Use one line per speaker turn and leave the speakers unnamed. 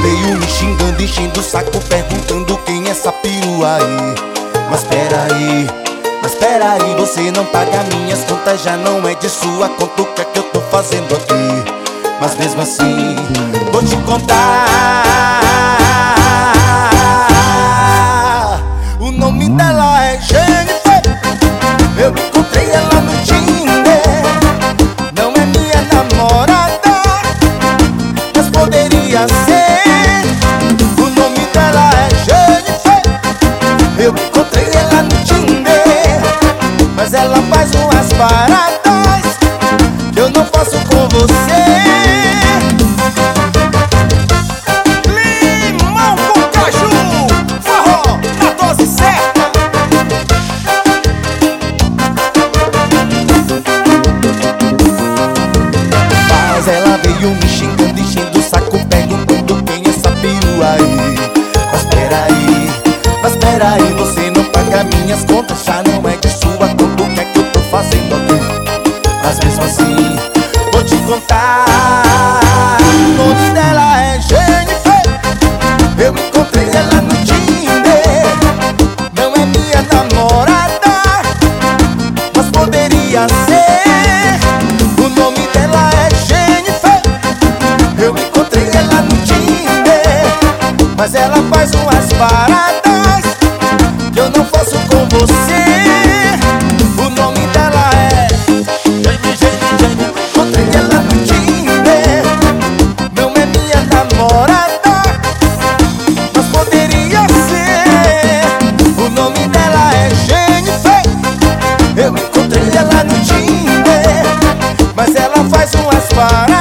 veio me xingando, enchendo o saco, perguntando quem é essa perua aí. Mas peraí, você não paga minhas contas, já não é de sua conta. O que é que eu tô fazendo aqui? Mas mesmo assim, vou te contar. O nome dela é Jennifer. Eu encontrei ela no Tinder. Não é minha namorada, mas poderia ser. O nome dela é Jennifer. Eu encontrei ela no Tinder, mas ela faz umas paradas que eu não faço com você. Limão com caju, forró na dose certa. Mas ela veio me xingando, enchendo o saco, perguntando quem é essa perua aí. Mas peraí, você não paga minhas contas, já não é de sua conta. O que é que eu tô fazendo aqui? Mas mesmo assim, vou te contar. O nome dela é Jennifer. Eu encontrei ela no Tinder. Não é minha namorada, mas poderia ser. O nome dela é Jennifer. Eu encontrei ela no Tinder, mas ela faz umas paradas que eu não faço com você. O nome dela é Jennifer. Encontrei ela no Tinder. Não é minha namorada, mas poderia ser. O nome dela é Jennifer. Eu encontrei ela no Tinder, mas ela faz umas paradas